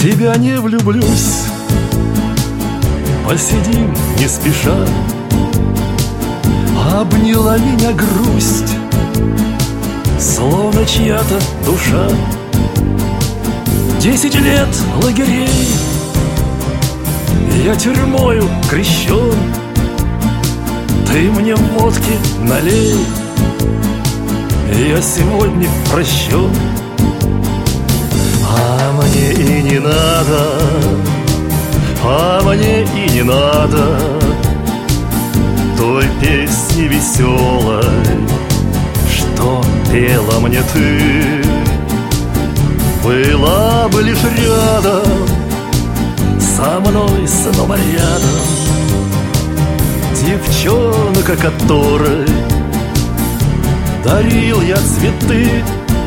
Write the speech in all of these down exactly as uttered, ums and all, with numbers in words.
тебя не влюблюсь. Посидим не спеша. Обняла меня грусть, словно чья-то душа. Десять лет лагерей, я тюрьмою крещен. Ты мне водки налей, я сегодня прощен. А мне и не надо, а мне и не надо той песни веселой, что пела мне ты. Была бы лишь рядом, со мной снова рядом, девчонка, которой дарил я цветы.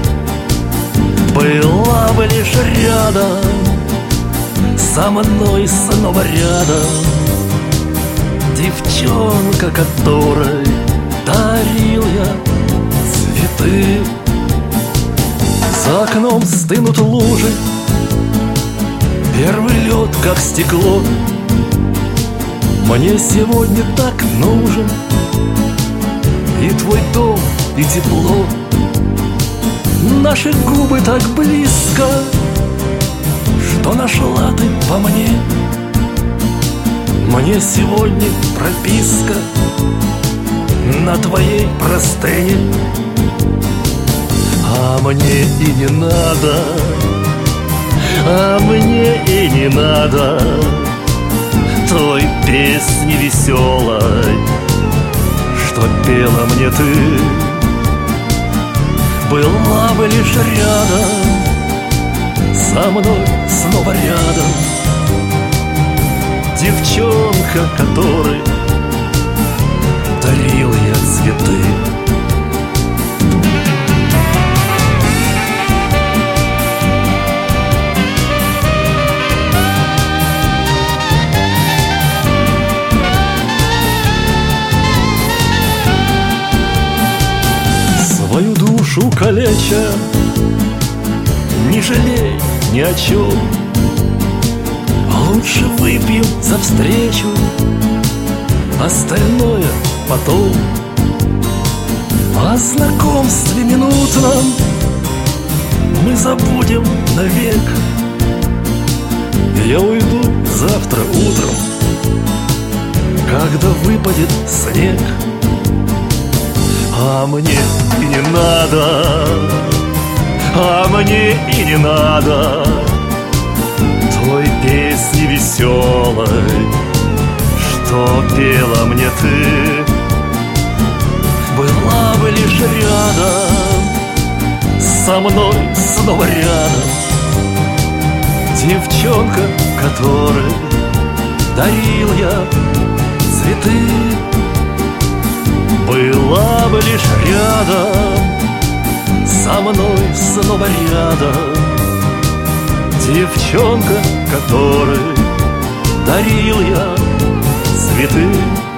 Была бы лишь рядом, со мной снова рядом, девчонка, которой дарил я цветы. За окном стынут лужи, первый лед, как стекло. Мне сегодня так нужен и твой дом, и тепло. Наши губы так близко, что нашла ты по мне. Мне сегодня прописка на твоей простыне. А мне и не надо, а мне и не надо той песни веселой, что пела мне ты. Была бы лишь рядом, со мной снова рядом, девчонка, которой дарил я цветы. Свою душу калеча, не жалей ни о чем. Лучше выпьем за встречу, остальное потом. О знакомстве минутном мы забудем навек. Я уйду завтра утром, когда выпадет снег. А мне и не надо, а мне и не надо той песни веселой, что пела мне ты. Была бы лишь рядом, со мной снова рядом, девчонка, которой дарил я цветы. Была бы лишь рядом, со мной снова рядом, девчонка, которой дарил я цветы.